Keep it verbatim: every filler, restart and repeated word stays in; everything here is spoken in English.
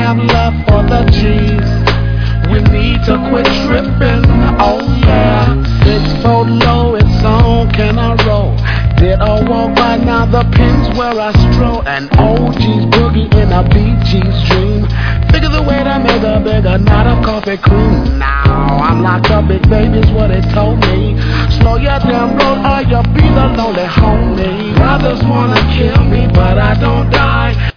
have love for the G's. We need to quit tripping, oh yeah. Six foot low, it's on, can I roll? Did I walk by now? The pin's where I stroll. And O G's boogie in a B G's dream. Figure the way to make a bigger, not a coffee cream. Now I'm locked up, big baby's what it told me. Slow your damn road or you'll be the lonely homie. Brothers wanna kill me, but I don't die.